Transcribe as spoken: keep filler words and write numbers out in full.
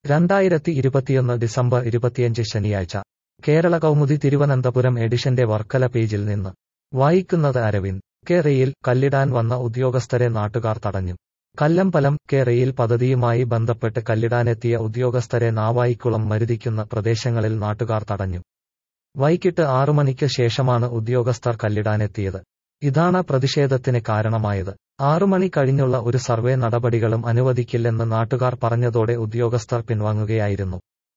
രണ്ടായിരത്തി ഇരുപത്തിയൊന്ന് ഡിസംബർ ഇരുപത്തിയഞ്ച് ശനിയാഴ്ച കേരള കൗമുദി തിരുവനന്തപുരം എഡിഷന്റെ വർക്കല പേജിൽ നിന്ന് വായിക്കുന്നത് അരവിന്ദ്. കേരയിൽ കല്ലിടാൻ വന്ന ഉദ്യോഗസ്ഥരെ നാട്ടുകാർ തടഞ്ഞു. കല്ലമ്പലം. കേരയിൽ പദ്ധതിയുമായി ബന്ധപ്പെട്ട് കല്ലിടാനെത്തിയ ഉദ്യോഗസ്ഥരെ നാവായിക്കുളം മരുതിക്കുന്ന പ്രദേശങ്ങളിൽ നാട്ടുകാർ തടഞ്ഞു. വൈകിട്ട് ആറു മണിക്ക് ശേഷമാണ് ഉദ്യോഗസ്ഥർ കല്ലിടാനെത്തിയത്. ഇതാണ് പ്രതിഷേധത്തിന് കാരണമായത്. ആറുമണി കഴിഞ്ഞുള്ള ഒരു സർവേ നടപടികളും അനുവദിക്കില്ലെന്ന് നാട്ടുകാർ പറഞ്ഞതോടെ ഉദ്യോഗസ്ഥർ പിൻവാങ്ങുകയായിരുന്നു.